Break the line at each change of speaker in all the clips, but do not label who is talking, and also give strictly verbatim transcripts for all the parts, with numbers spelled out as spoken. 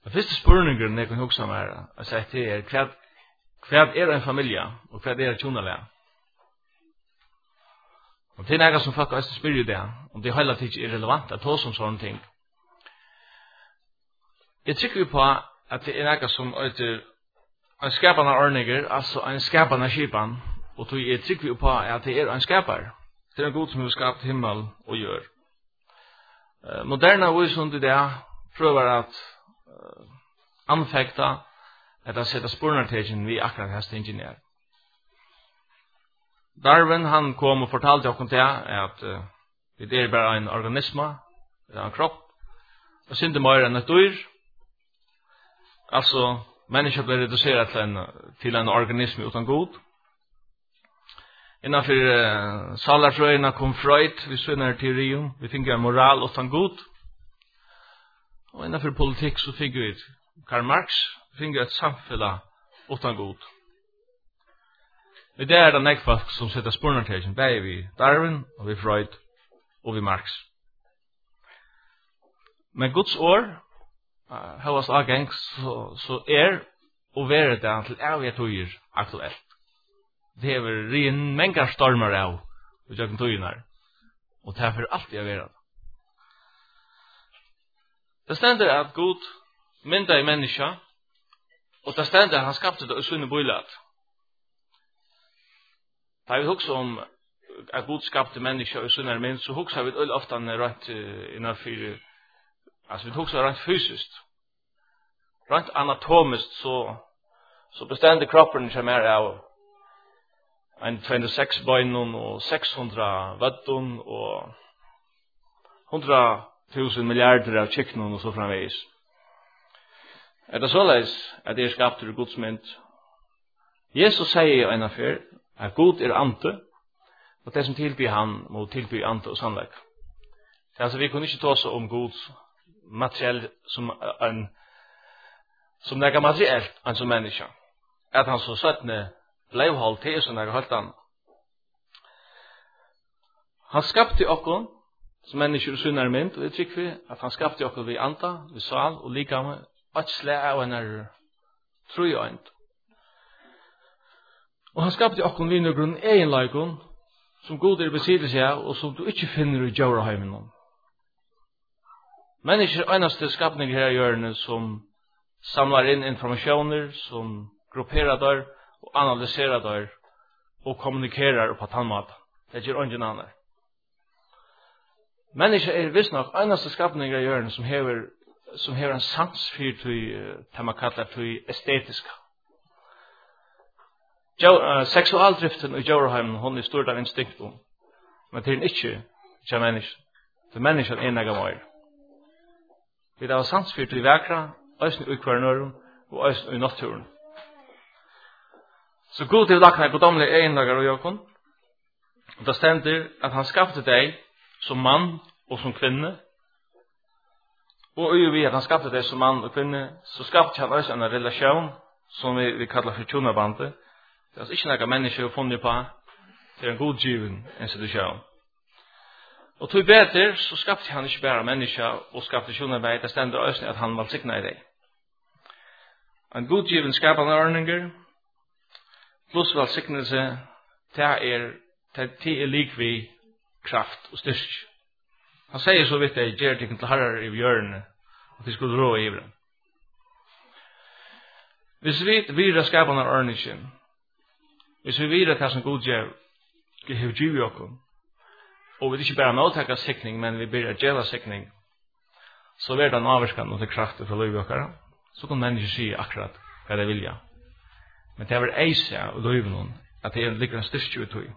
Den første spurningen jeg kan huske meg er, jeg sier til er, hva, hva er en familie, og hva er et tjonalega? Og det er noe som folk også spør i det, om det heller ikke er relevant at hos om sånne ting. Jeg trykker på at det er noe som heter en skapende ordninger, altså en skapende skipan, og jeg trykker på at det er en skapar. Det er en god som har skapt himmel og gjør. Uh, moderne visund i det prøver at uh, anfekta at å sette spurnertegen vi akkurat hest ingeniør. Darwin han kom og fortalte okkur til at uh, det er bare en organisme, det er en kropp, og synte mer enn et dyr. Altså, mennesker blir reduseret til en, til en organisme uten god. Innanfor uh, salarfrøyene kom Freud, vi så denne teorien, vi fikk en moral uten god. Og innanfor politikk så fikk vi Karl Marx, vi fikk et samfunn uten god. Det er det nekfolk som setter spurnertegen, det er vi Darwin, og vi Freud, og vi Marx. Men Guds år, uh, høyest avgang, så, så er og være det til evige tøyer aktuelt. Det er ren mengar stormer av, og jeg kan tøyene her. Og det er for alltid å være det. Det stender at Gud mynda i menneska, og det stender at han skapte det i sunne bøylat. Da vi hugsa om at Gud skapte menneska i sunne mynd, så hugsa vi øl ofta rett innanfor, altså vi hugsa rett fysiskt. Rent anatomiskt så, så bestender kroppen ikke mer av en tjueseks bøynun og seks hundre vøddun og hundre tusen milliarder av kyknun og så framveis. Er det såleis at det er skapt ur Guds mynd? Jesus sier en affær at Gud er ante, og det som tilbyr han må tilby ante og sannleik. Altså vi kunne ikke ta oss om Guds materiell som en som nega materiellt enn som menneska. At han så søttene leivhold til som nega holdt han. Han skapte okkon som mennesker og sunnar mynd, og det trykker vi at han skapte okkon ved anta, ved sal og likame, og et slag av en er trøyøynt. Og han skapte okkon ved noen egenleikon som god er besittelse av, og som du ikke finner i djuraheimen. Mennesker er eneste skapninger her i hjørnet som samlar inn informationer, som grupperar der, og analyserar der, og kommunikerar på tannmat. Det gjør ingen annan. Mennesker er visst nok eneste skapninger i hjørnet som hever, som hever en sans for det man kallar for estetiska. Uh, seksualdriften i djuraheimen, hun er stort av instinktum, men det er ikke til mennesker. For mennesker er nega mer. Vi har sans for det vekra, øysen i kvarnøren og øysen i naturen. Så god til lakna er godomlige egendager og jokken. Og det stender at han skapte deg som mann og som kvinne. Og i vi at han skapte deg som mann og kvinne, så skapte han også en relasjon som vi, vi kallar for tjonabandet. Det er altså ikke noe mennesker har funnet på til en godgiven institusjon. Og til bedre så skapte han ikke bare mennesker og skapte tjonabandet. Det stender også at han valgsikna i deg. En godgiven skapende ordninger, pluss velsignelse, det er, det er likvid kraft og styrke. Han sier så vidt jeg gjør det til herrer i hjørnet, at de skulle rå i ivren. Hvis vi videre skapende ordningen, hvis vi videre det som god gjør, har givet oss, og vi ikke bare måttaker sikning, men vi blir gjøre sikning, så er det en avvarskan til kraften fra livet oss. Så kan mennesker si akkurat hva de vilja. Men det er eise og løyven at det er ligger en styrke ut i.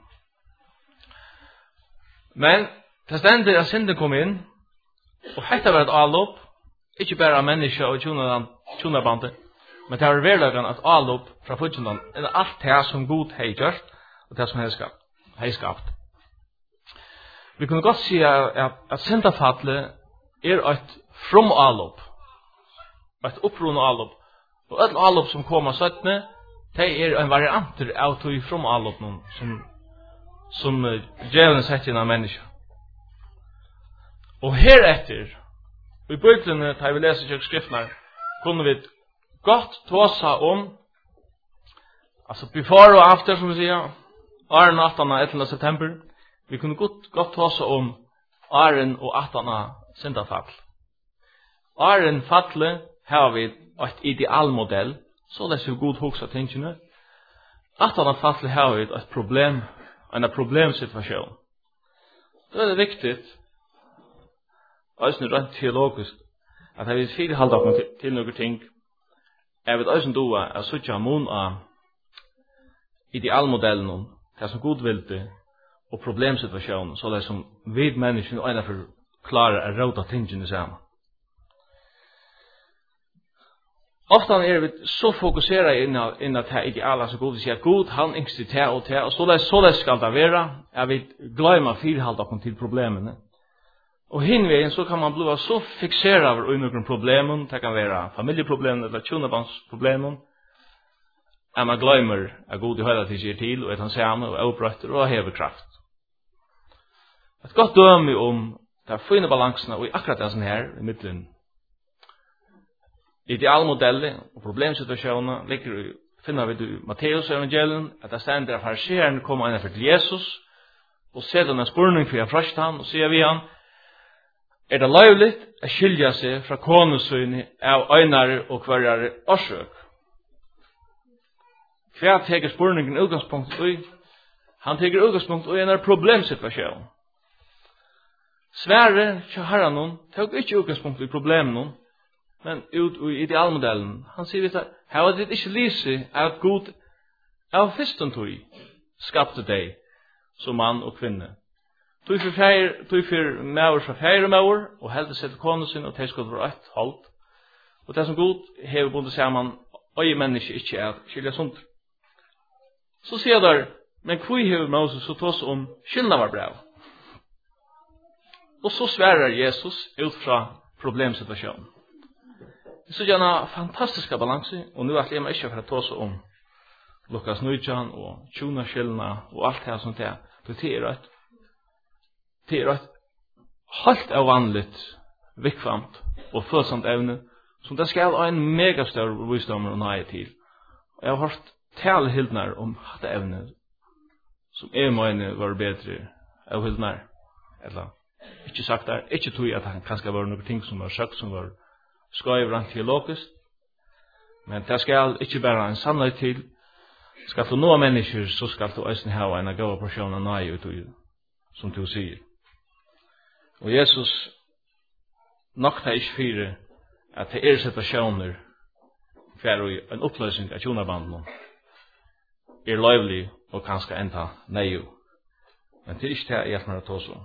Men det stender at synden kom inn, og hette var et allop, ikke bare av mennesker og tjonabandet, men det var verdagen at allop fra fudgeland er alt det som god hei gjort, og det som hei skapt. Vi kunne godt si at, at syndafatlet er et from allop, et opprunn allop. Og alle allop som kommer søttene, det er en varianter av tog from allop som, som djevelen setter inn av mennesker. Og heretter, og i bøklene tar vi leser kjøk skriftene, kunne vi godt tåsa om, altså before og after, som vi sier, åren åttende og ellevte september, vi kunne godt, godt tåsa om åren og åttende syndafall. Åren falle har vi et idealmodell, så det er så god hos av tingene. åttende falle har vi et problem, en problemsituasjon. Så er det viktig, også rent teologisk, at jeg vil fire halde opp til, til noen ting. Jeg vil også doa at suttja mån av idealmodellen, det som god vil det, og problemsituasjonen, så det er som vi mennesker og ennå klarer å råda tingene sammen. Ofta er vi så fokuseret innan, innan det idealet som god vil si at god, han yngst til det og det, og så det, så det skal det være, jeg vil glemme fire halde opp til problemene. Og hinveien så kan man bli så fixerad av noen problemen, det kan være familjeproblemen eller tjonabandsproblemen, at man glemmer at god i høyre til sier til, og at han samme og avbrøtter og hever kraft. Et godt døme om det fine balansene, og i akkurat det sånn her, i midtelen, idealmodellet og problemsituasjonen ligger i, finner vi i Matteus evangelium, at det stender at fariseren kommer innenfor til Jesus, og ser den en spurning for jeg frøst han, og sier vi han, er det løyvligt å skilja seg fra konesynet av øynare og hverjare årsøk? Hva teker spurningen utgangspunkt i? Han teker utgangspunkt i en problemsituasjon. Sverre til herren tok ikke utgangspunkt i problemen, men ut i idealmodellen. Han sier at her var det ikke lyse at god av fyrsten tog skapte deg som mann og kvinne. Tog for feir, tog for maur fra feir og maur, og heldig seg til kone sin, og de skulle være ett hold. Og det som god hever bundet sammen, og i menneske ikke er skilja sunt. Så sier der, men hvor hever Moses så tås om skyldna var brev? Og så sverer Jesus ut fra problemsituasjonen. Så det er en fantastisk balanse, og nu er jeg ikke for å tås om Lukas nitton og tjuna skyldna og alt det som det er. Det er et Det er et helt avvanligt, vikvamt og følsomt evne, som det skal ha en megastør visdom og nøye til. Og jeg har hørt tale hildnar om dette evne, som jeg mener var bedre av hildnar. Eller, ikke sagt der, ikke tog at han kanskje var noen ting som var sagt, som var skøy rent teologisk, men det skal ikke bare en sannhet til. Skal du nå mennesker, så skal du også ha en god porsjon av nøye ut i, som du sier. Og Jesus nokta ikke fire at det er situasjoner for en oppløsning av tjonabanden er løyvlig og kanskje enda nei. Men det er ikke det jeg hjelper meg å ta så.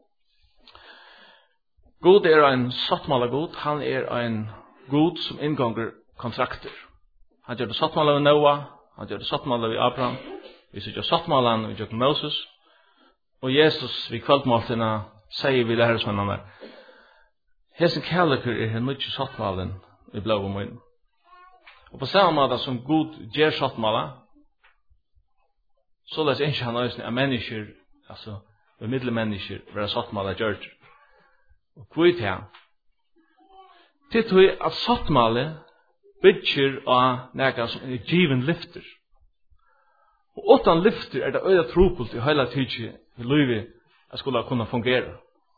God er en sattmål av god. Han er en god som innganger kontrakter. Han gjør det sattmål av Noah, han gjør det sattmål av Abraham, vi gjør sattmål av vi gjør Moses, og Jesus ved kveldmåltene sier vi lærersvennerne, hesen kærleker er hen mykje sattmalen i blå og munn. Og på samme måte som god gjør sattmalen, så lest ikke han øyne av mennesker, altså av middelmennesker, være sattmalen gjør. Og kvitt her. Til tog at sattmalen bygger av nægget som er given lyfter. Og åttan lyfter er det øyne tropult i hele tidsi i livet jeg skulle kunne fungere.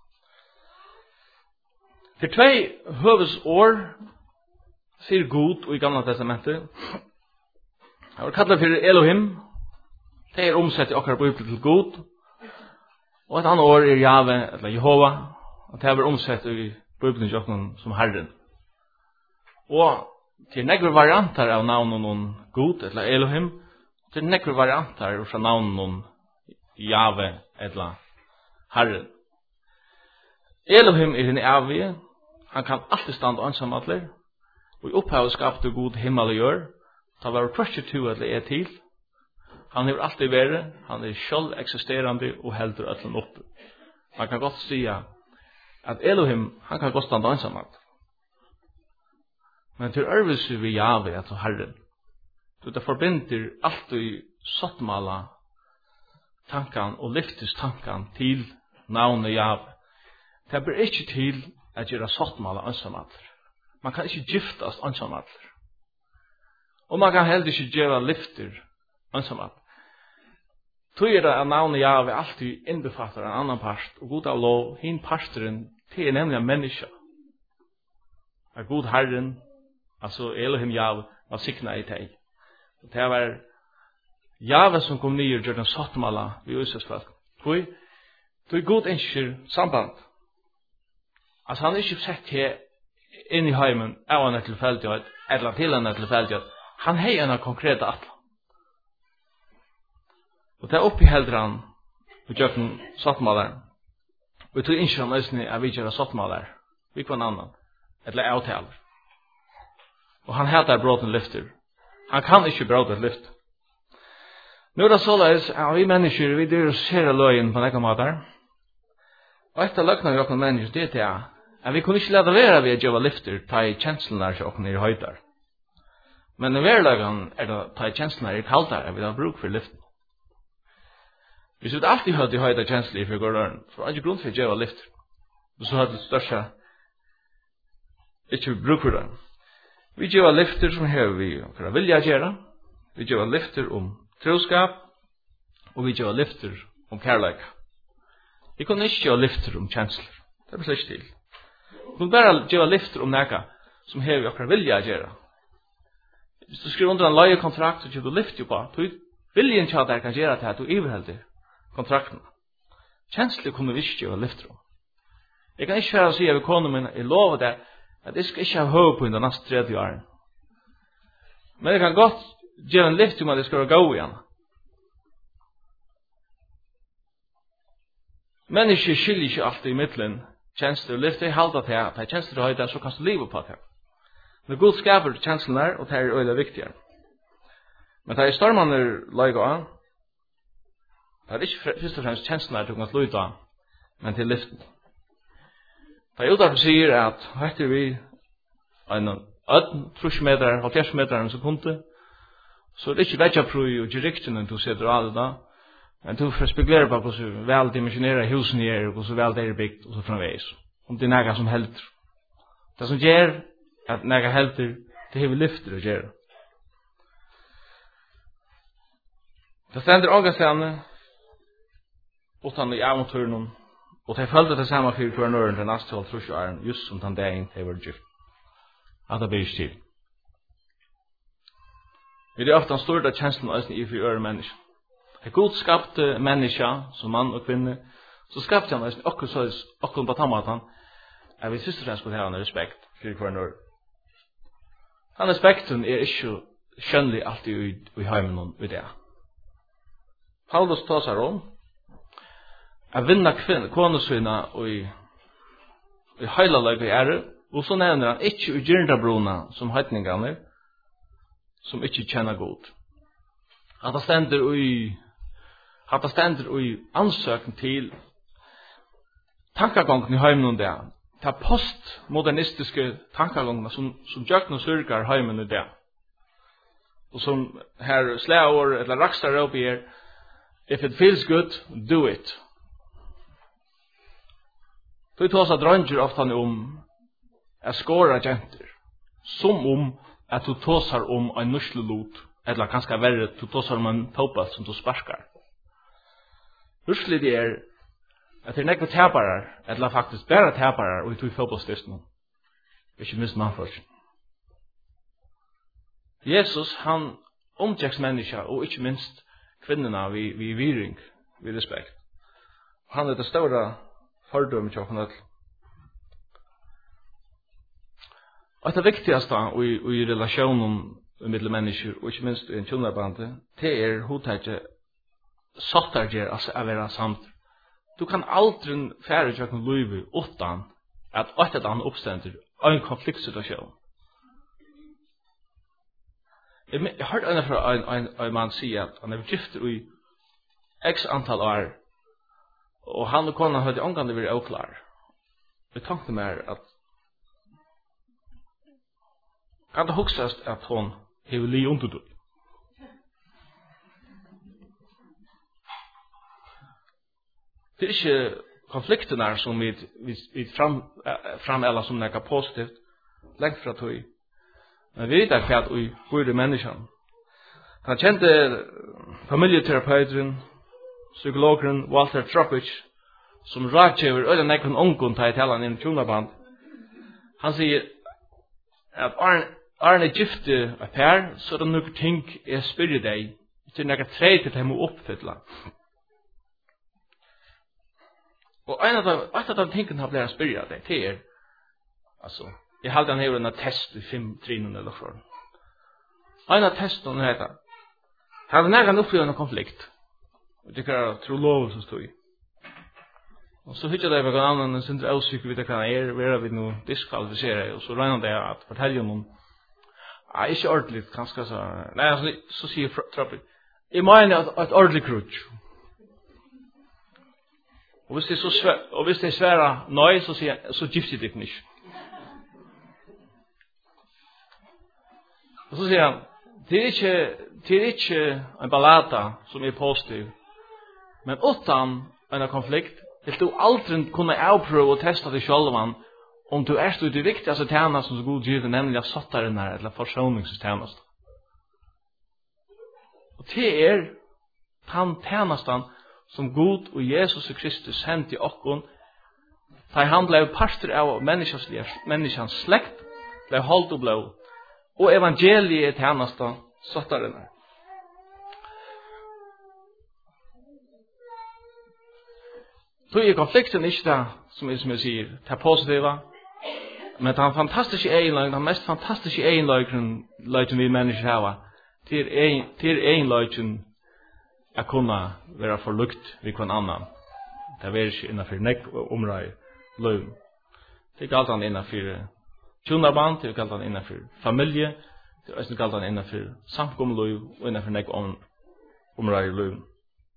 For tvei høves år sier god og i gamla testamentet. Jeg var kallet for Elohim. Det er omsett i okkar bibel til god. Og et annet år er Jave, eller Jehova. Og det er omsett i bibelen til som Herren. Og til negre varianter av navnet god, eller Elohim. Til negre varianter fra navnet Jave, eller Herren. Elohim er en evige. Han kan alltid stande ansamadler. Og i opphavet skapte god himmel og jør. Ta var krasje to eller er til. Han har alltid vært. Han er selv eksisterende og helder øtlen oppe. Man kan godt si at Elohim, han kan godt stande ansamadler. Men til ørvelse vi Jave, altså Herren. Så det forbinder alltid sattmala tankan og lyftes tankan til navnet Jave. Det blir ikke til at gjøre sattmala ansamadler. Man kan ikke giftast ensamall. Og man kan heller ikke gjøre lyfter ensamall. Tog er det at navnet Jave alltid innbefattar en annan part, og god av lov, hin parsteren, det er nemlig en menneske. Er god Herren, altså Elohim Jave, var sikna i teg. Og det var Jave som kom nyer gjør den sattmala vi Israels folk. Tog, tog god ønsker samband. Altså han er ikke sett her inn i heimen av en tilfeldighet, eller til en tilfeldighet. Han har en konkreta atla. Og det er oppi heldre han og gjøkken sattmaler. Og jeg tror ikke han østene er vi gjør sattmaler. Vi kvann annan. Eller avtaler. Og han heter bråten lyfter. Han kan ikke bråte et lyft. Nå er det såleis at vi mennesker, vi dyrer løyen på nekka måter. Og etter løkna vi okkur mennesker, det er det at vi kunne ikke lade være ved å gjøre lyfter, ta i kjenslene til okkur i høyder. Men i verlagan er det ta i kjenslene i kaldar, at vi har bruk for lyften. Hvis vi alltid hadde høyda kjensler i figuren, så er det ikke grunn for å gjøre lyfter. Og så hadde det største ikke bruk for det. Vi gjør lyfter som her vi for å vilja gjøre. Vi gjør lyfter om troskap, og vi gjør lyfter om kærleik. Vi kan ikke gjøre lyfter om kjensler. Det blir slik til. Vi kan bare gjøre lyfter om næka som her vi for å vilja gjøre. Hvis du skriver under en leiekontrakt, så gjør du lyfter på, så viljen til at jeg kan gjøre til at du iverhelder kontrakten. Kjensler kunne vi ikke gjøre lyfter om. Jeg kan ikke være å si av konen min, jeg lover det, at jeg skal ikke ha høy på i den neste tredje åren. Men jeg kan godt gjøre en lyft om at jeg skal gå igjen. Mennesker skiljer ikke alltid i midtelen kjensler og lyft. Jeg halder til at jeg kjensler og høyder, så kan du leve på det. Men god skaper kjenslene er, og det er øyelig viktigere. Men det er stormene løyga an. Det er ikke først og fremst kjenslene du kan sluta, men til lyften. Det er jo derfor sier at etter vi en trus meter, halvfjerds meter en sekunde, så er det ikke vetja prøy og direktene du setter alle da, men du får spekulere på hvordan vel dimensionerer husen er, og hvordan vel det er bygd, og så framveis. Om det er næga som helter. Det som gjør at næga helter, det har vi lyfter å gjøre. Det stender ågastene, utan i eventyren, og de følte det samme for hver nøren til neste halv trus åren, just som den dagen de var gift. At det blir til. Vi er ofte en stor av kjenslen i for øre mennesker. Er god skapte menneska, som mann og kvinne, så skapte han okkur så okkur på tammatan, at vi siste fremst skulle ha en respekt for hver nøren. Den respekten er ikke skjønnelig alltid i, i heimen i det. Paulus tar seg om at vinna konesvinna i, i heila løg i ære, og så nevner han ikke i gyrndabrona som heitningane, som ikke kjenner god. At det stender i at det stender i ansøken til tankegangen i heimen om det. Det er postmodernistiske tankegangen som, som gjøkken og sørger heimen i det. Og som her slæår eller rakstar opp i er, if it feels good, do it. Så vi tar oss at dranger ofte om at skåra jenter, som om at du tåsar om en nuslelot, eller kanskje verre, du tåsar om en fotball som du sparskar. Nuslelig det er at det er nekve taparar, eller faktisk bare taparar, og vi tog fotballstyrsten. Ikke minst mannforskning. Jesus, han omtjeks menneska, og ikke minst kvinnerna vi, vi viring, vi respekt. Han er det store fordømme til åkken ødel. Og det viktigaste i, i relasjonen mellom mennesker, og ikke minst i en kjønnarbande, det er hodtaget sattarger, altså å være samt. Du kan aldri fære til åkken løyve utan at et eller annet oppstender av en konfliktsituasjon. Jeg har hørt en fra en, en, en mann si at han er gift i x antall år, og han og kona hadde omgående vært oklar. Jeg tenkte meg at kan det huksast at hon hever li underdød. Det er ikke konflikten som vi, vi, vi fram, framela som nekka positivt, Lengt fra tog. Men vi vet hva vi bor i menneskene. Han kjente familjeterapeuten, psykologeren Walter Tropich, som rådgjøver øyne nekken ungen til å tale han inn i tjonaband. Han sier at Arne gifte et per, så er det noen ting jeg spør deg, til noen tre til dem å oppfylle. Og en av de, av de tingene han blir spør deg til er, altså, jeg hadde han her en test i fem trinene eller for. En av testene heter, har vi nærmere opplevd en konflikt, og det kan tro lov som stod i. Og så hittar det på en annan, sen det avsyker vi det kan er, vera vi nu diskvalifiserer, og så regner det at fortelle noen, ja, ikke ordentlig, kanskje så, nei, altså, så sier Trappel, jeg mener at et ordentlig krutsk. Og hvis det er så svær, og hvis det er svære nøy, så sier jeg, så gifter det ikke. Og så sier han, det er ikke, det er ikke en ballata som er positiv, men utan en konflikt, vil du aldri kunne avprøve og testa deg selv om du er stod i det viktigaste tjenest som så god givet, nemlig av sottaren her, eller forsoningstjenest. Og det er den tjenesten som God og Jesus Kristus sendte i okkon, da han ble parter av menneskens, menneskens slekt, ble holdt og blå, og evangeliet er tjenesten sottaren her. Så er konflikten ikke det, som jeg, som jeg sier, det er positive, men den fantastiske egenløgn, den mest fantastiske egenløgn vi mennesker har, til er egenløgn å kunne være forlukt ved hver annan. Det er ikke innenfor nekk og omrøy løgn. Det er ikke alt annet innenfor tjonarband, det er ikke alt annet innenfor familie, det er ikke alt annet innenfor samkommeløg og innenfor nekk og omrøy løgn.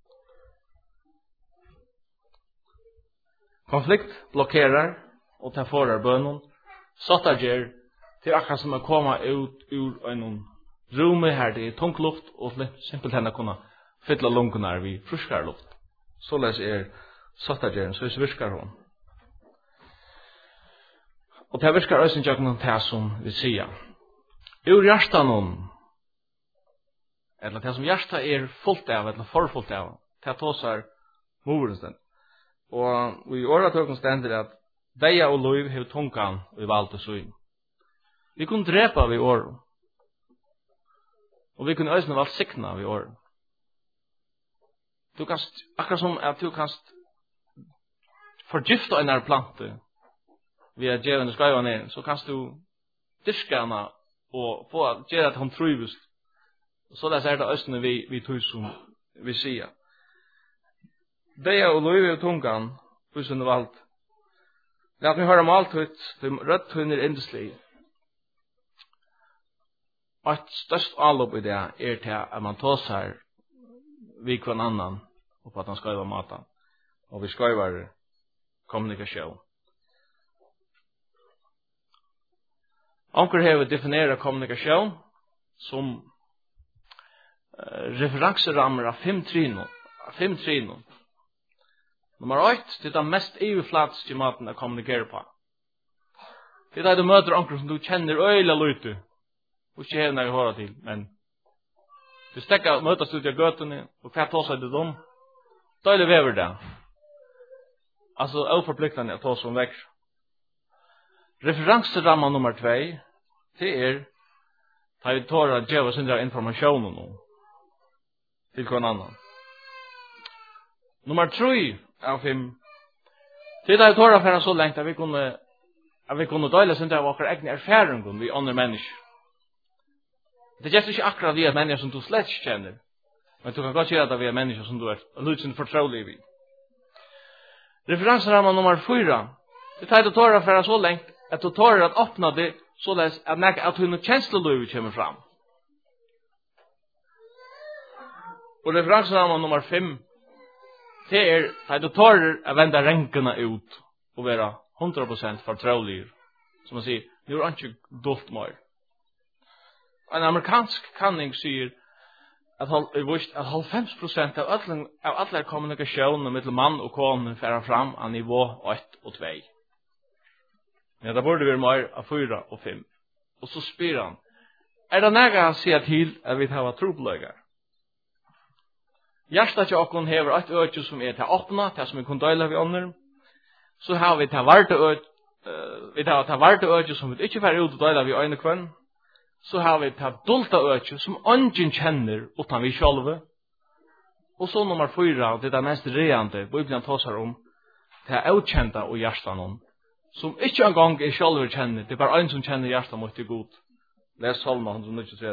Konflikt blokkerar og tar forar bønnen. Sottar gjer til akkurat som å komme ut ur en rume her det er tungluft og simpelthen å kunne fylla lungene vid friskare luft. Således er sottar gjer, så virkar hon. Og det virkar også ikke noen det som vi sier. Ur hjertan hon, eller det som hjertan er fullt av, eller forfullt av, det tåsar morens den. Og i åretøkken stender at veia og lov hev tungan og i valgte søyn. Vi kunne drepa vi året. Og vi kunne øysene valgt sikna vi året. Du kan, akkurat som at du kan forgifta en her plante via djevende skreiva ned, så kan du dyrka henne og få at gjøre at hun trives. Så det er det øysene vi, vi tog som vi sier. Veia og lov hev tungan og i sønne valgt. Lat meg høre om alt ut, for rødt hunner endeslig. Og et størst anlopp i det er til at man tåsar vi kvann annan og på at han skriver maten. Og vi skriver kommunikasjon. Anker har vi definerat kommunikasjon som uh, referanserammer av fem trinor. Fem trinor. Nummer ett, det er den mest overflatiske måten å kommunikere på. Det er det du møter anker som du kjenner øyla lute, og ikke hevner jeg hører til, men du stekker møtes ut i gøtene, og hva tar seg det dem? Døylig vever det. Altså, overforpliktende å ta som vekk. Referanseramma nummer två, det er da vi tar å gjøre sin informasjonen nå, til hver annan. Nummer tre, av fem. Det er tåra for så lengt at vi kunne at vi kunne døyla sin av våre egne erfaringen vi andre mennesker. Det gjør ikke akkurat vi er mennesker som du slett kjenner, men du kan godt gjøre at vi er mennesker som du er lutsen fortrolig vi. Referanseramma nummer fyra. Det er tåra for så lengt at du tårer at åpna det således at nek at hun kjensleløyve kommer fram. Og referanseramma nummer fem. Det er at du tårer å vende renkene ut og være hundra prosent fortrolig. Som man sier, nu er ikke dolt mer. En amerikansk kanning sier at halvfems prosent av alle, av alle kommunikasjoner mellom mann og kone færer fram av nivå ett og två. Ja, det borde være mer av fyra og fem. Og så spyr han, er det nægget han sier til at vi har trobeløyger? Hjertet til åkken hever et øyne som er til åpna, til som vi kan døyla ved ånder. Så har vi til varte øyne, uh, vi har til varte øyne som vi ikke får ut og døyla ved øyne kvann. Så har vi til dolta øyne som ingen kjenner utan vi sjølve. Og så nummer fyra, det er det mest reande, Bibelen tåsar om, det er utkjenta og hjertan om, som ikke engang er sjølver kjenner, det er bare en som kjenner hjertan mot det god. Les Salma one twenty-three.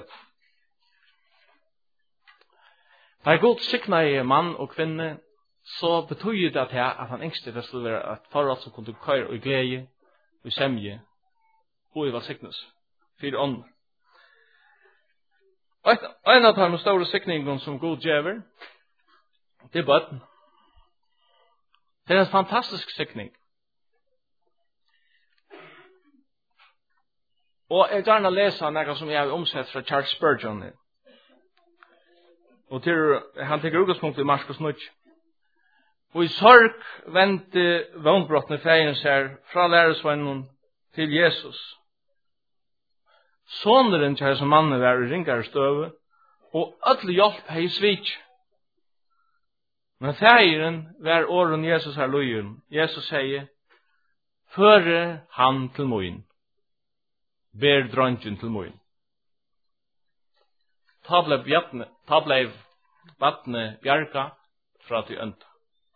Da er god sikna i mann og kvinne, så betyr det til at han engste det skulle være et forhold som kunne køyre og glede, og semje, og i var siknes, fire ånd. En av de store sikningene som god djever, det er bøtten. Det er en fantastisk sikning. Og jeg gjerne lese noe som jeg har omsett fra Charles Spurgeon. Og til, han tenker utgangspunkt i Marskos Nutt. Og i sorg vendte vondbrottene feien seg fra læresvennen til Jesus. Såneren til som mannen var i ringere støve, og alle hjelp hei svik. Men feiren var åren Jesus har løyen. Jesus sier, føre han til moin. Ber dronjen til moin. Ta ble bjattne, ta ble vattne bjarga fra til ønta.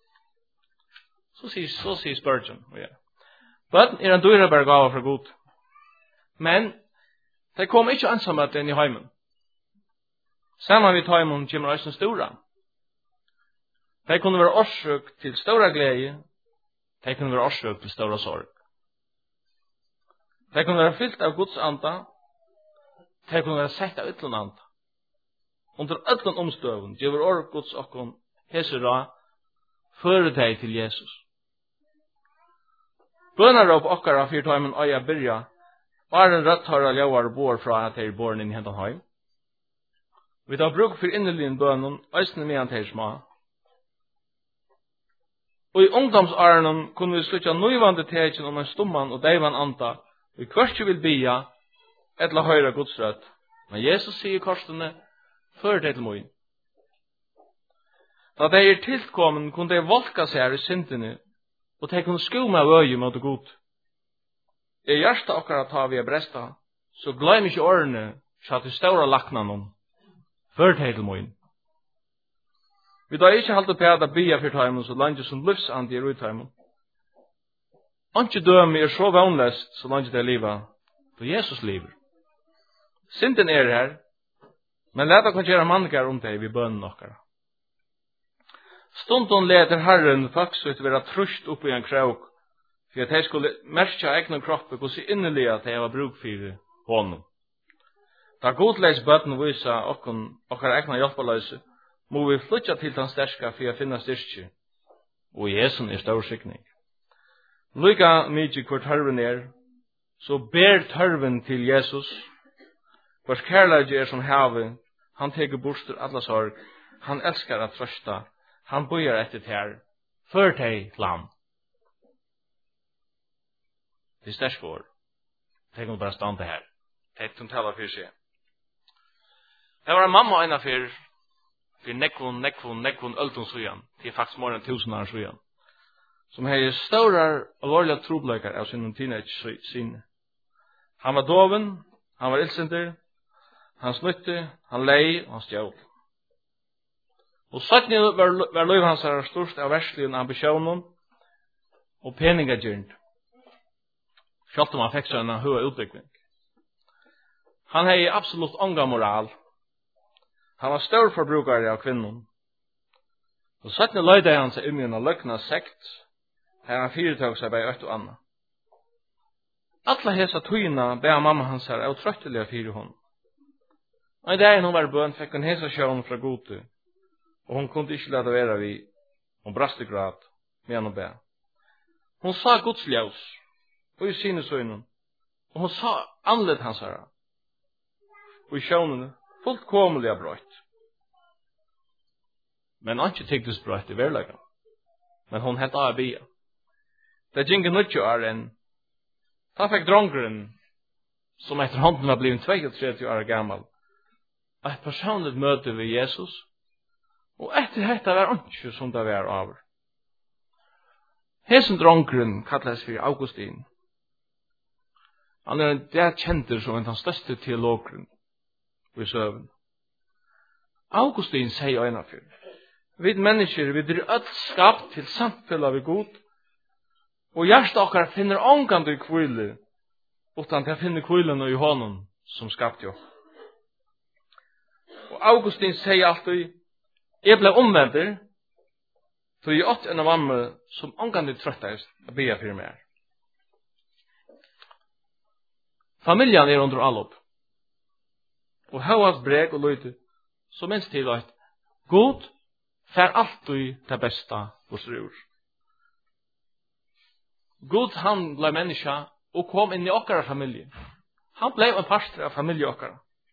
Så sier, så sier Spurgeon. Ja. Vatten er en dyrebar gava fra god. Men de kom ikke ansamme inn i heimen. Saman vi tar imen kommer også stora. De kunne være årsøk til stora glede. De kunne være årsøk til stora sorg. De kunne være fyllt av Guds anda. De kunne være sett av ytlen anda. Under ytlen omstøven, gjør år Guds okkon hesera, føre deg til Jesus. Bønarop okkara fyrtøymen øya byrja, var en rødthøra ljauar bor fra at de bor inn i hentan heim. Vi tar bruk for innelien bønnen, øysene med han til sma. Og i ungdomsårenen kunne vi slutja nøyvande tegjen om en stumman og deivan anta, vi kvørst vil bia, etla høyra godsrødt. Men Jesus sier korsene, før det til moin. Da de er tiltkommen, kunne de volka seg i syndene, og de kunne skumme av øye mot god. I hjertet akkurat ta vi er bresta, så glem ikke årene, så til ståra lakna noen, før det til moin. Vi da ikke halte på at bia for taimen, så langt som livsand i ruttaimen. Anki døme er så vannlest, så langt det er livet, for Jesus lever. Synden er her, men leta kan gjøre mannker om det vi bønnen okkara. Stundon leder Herren faktisk være trusht opp i en krauk, for at de skulle merke egna kroppe hvordan innelig at de var bruk for honom. Da godleis bøtten visa okkar egna hjelpaløse, må vi flytja til den sterska for å finne styrke, og Jesu er stor skikning. Lyga mykje hvor tørven er, så ber tørven til Jesus, hvers kærleik er som havet, han teker bostur alla sorg, han elskar at trøsta, han bøyer etter ter, før teg lam. Det er stersk år. Tenk om bare stande her. Tenk om tala for seg. Det var en mamma ena for, for nekvun, nekvun, nekvun, öltun sujan, til faktisk mer enn tusen år sujan, som hei staurar alvorliga trobløykar av sin teenage sine. Han var doven, han var ildsenter, han snutte, han lei, og han stjål. Og sattni var, var løyv hans er størst av versligen ambisjonen og peningagyrnd. Sjalt om han fikk seg en høy utbygging. Han hei absolutt ånga moral. Han var stor forbrukare av kvinnen. Og sattni løyde han seg inn i en løgna sekt, her han fyrirtøk seg bei økt og anna. Alla hesa tøyna beha mamma hans er utrøttelige fyrir hon. Og i dag hun var bøn, fikk hun hesa sjøen fra gode, og hun kunne ikke lade være vi, hun brast i grad, med han og be. Hun sa Guds ljus, og i sine søgnen, og hun sa anledd hans herra, og i sjønene, fullt komelig av brøyt. Men han ikke tyktes brøyt i verleggen, men hun hent av bia. Det gikk nødtjo er en, Han fikk drongren, som etter hånden var blivit trettio år gammal, et personligt møte ved Jesus, og etter dette var ikke som det var over. Hesen drongren kallades for Augustin. Han er det kjenter som en av den største teologeren i søvn. Augustin sier øyne for, vi mennesker, vi er alt skapt til samfunnet ved god, og hjertet okkar finner ångande i kvile, utan til å finne kvilen i hånden som skapte jo. Og Augustin sier alltid, jeg ble omvendt, så jeg åt en av mamma som ångande trøttest å be for meg. Familjen er under all opp, og høyast breg og løyde, så minst til at god fer alltid det beste hos rur. God han ble menneske og kom inn i okkara familie. Han ble en pastor av familie okkara.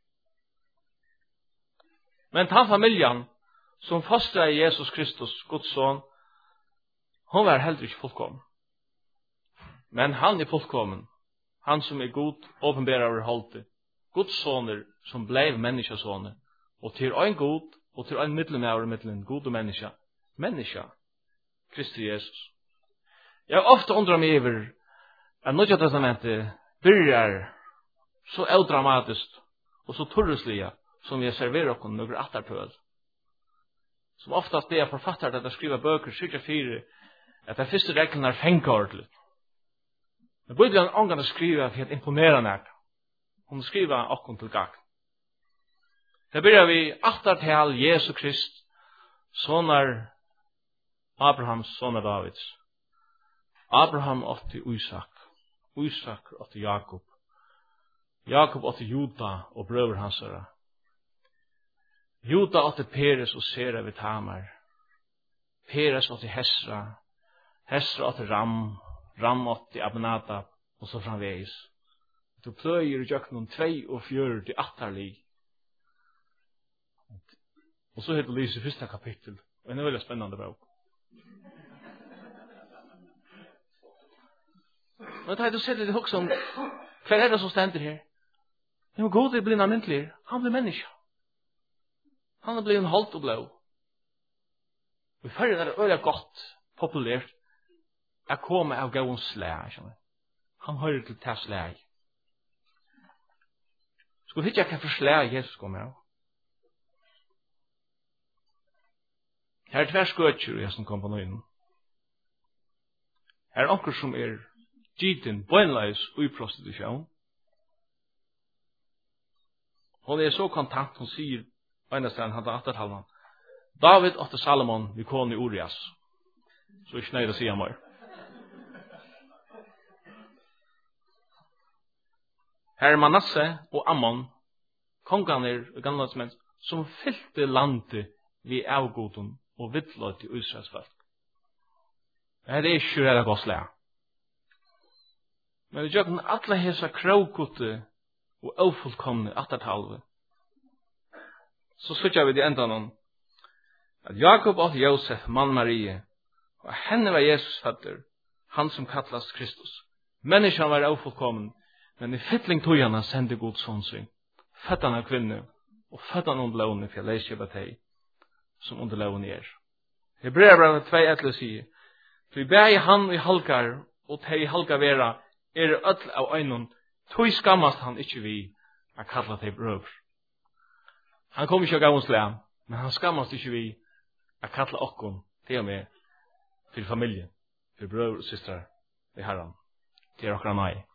Men den familjen som fostret Jesus Kristus, Guds son, hon var heller ikke fullkommen. Men han er fullkommen. Han som er god, åpenbærer over holdet. Guds soner som ble menneskesoner. Og til en god, og til en middelmæver i middelen, god og menneske. Menneske. Kristi Jesus. Jeg har ofte undret meg over at Nødja testamentet byrjar så eldramatisk og så turreslige som vi serverer oss noen atterpøl. Som oftast det er forfattere til å skrive bøker, sykja fire, at de første reglene er fengkordelig. Men Bibelen er omgang å skrive for å imponere nek. Hun skriver okkur til gagn. Det byrjar vi attertal Jesu Krist, sonar Abrahams, sonar Davids. Abraham åtti Isak, Isak åtti Jakob, Jakob åtti Juda og brøver hans herre. Juda åtti Peres og Sera vid Tamar, Peres åtti Hesra, Hesra åtti Ram, Ram åtti Abinadab og så framvegis. Du pløyer i jøknen tvei og fjør til atterlig. Og så heter Lise første kapittel, og en veldig spennende bok. Men da du ser det også om, hva er det som stender her? Jo, god er blitt almindelig, han blir menneske. Han er blitt en holdt og blå. Og i færre er det øyelig godt, populært, jeg kommer av gavens slag. Han hører til til slag. Skulle ikke jeg kan få slag Jesus kommer av? Her er tvær skøtjer jeg som kom på nøyden. Her er onker som er giten, bøgnleis og i prostitusjon. Hun er så kontant, hun sier, eneste han hadde attertalene, David åtte Salomon vi kone i Urias. Så ikke nøyd å si ham mer. Her er Manasse og Ammon, konganer og gamle som fylte landet vi avgoden og vittløt til Israels folk. Her er ikke det godt slag. Men vi gjør den alle hese kraukutte og ofullkomne attertalve. Så sykja vi det enda noen at Jakob åt Josef, mann Marie, og henne var Jesus føtter, han som kallas Kristus. Menneskene var ofullkommen, men i fytling tøyene sendte Guds son sin, føttene av kvinne, og føttene under lovene for leiskjøpet teg, som under lovene er. Hebreerbrevet tvei etter sier, for vi ber i han og i halkar, og teg i halkar vera, er det ødel av øynene, tøy skammast han ikke vi, a kalla teg brøver. Han kom ikke av gavens lær, men han skammast ikke vi, a kalla okkom, til og med, til familien, til brøver og systrar, i herran, til okra nei.